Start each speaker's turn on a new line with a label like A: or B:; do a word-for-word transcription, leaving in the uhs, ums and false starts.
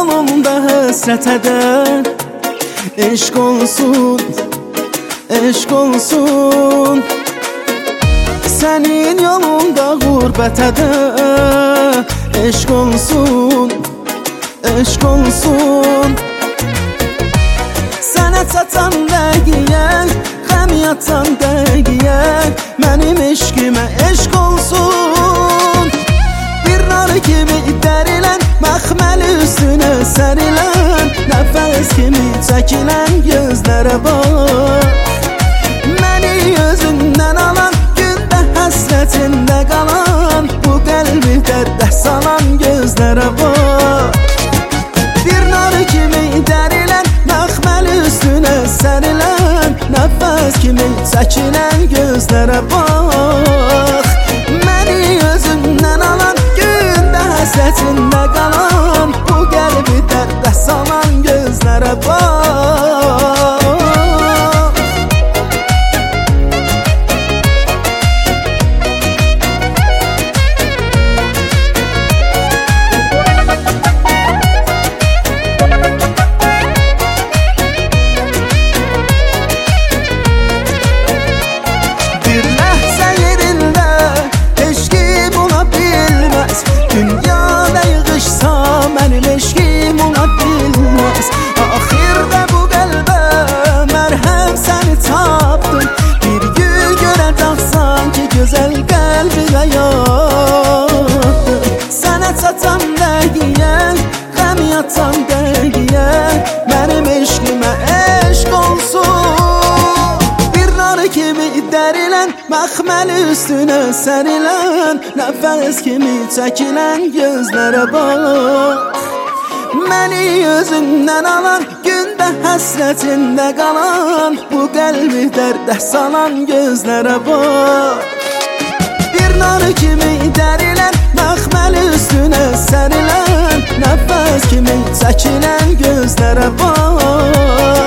A: yolumda həsrət edən eşq olsun, eşq olsun. Sənin yolunda qurbət edən eşq olsun, eşq olsun. Sənə çatan dəqiyə, qəm yatan dəqiyə, mənim eşqimə eşq olsun. Bir nar kimi dərilən, məxməli üstünə sərilən, nəfəs kimi çəkilən gözlərə bax. Məni özündən alan, gündə həsrətində qalan, bu qəlbi dərdə salan gözlərə bax. Bir nar kimi dərilən, məxməli üstünə sərilən, nəfəs kimi çəkilən gözlərə bax. Məni özündən alan, gündə həsrətində qalan, bu qəlbi dərdə salan gözlərə bax. Dünyada yığışsa mənim eşqim ola bilməz. Axirdə bu qəlbə mərhəm səni tapdım. Bir gün görəcəksən ki gözəl qəlbimə yatdım. Sənə çatan dəqiyə, qəm yatan dəqiyə, mənim eşqimə eşq olsun. Bir nar kimi dərilən, məxməli üstünə sərilən, nəfəs kimi çəkilən gözlərə bax. Məni özündən alan, gündə həsrətində qalan, bu qəlbi dərdə salan gözlərə bax. Bir nar kimi dərilən, məxməli üstünə sərilən, nəfəs kimi çəkilən gözlərə bax.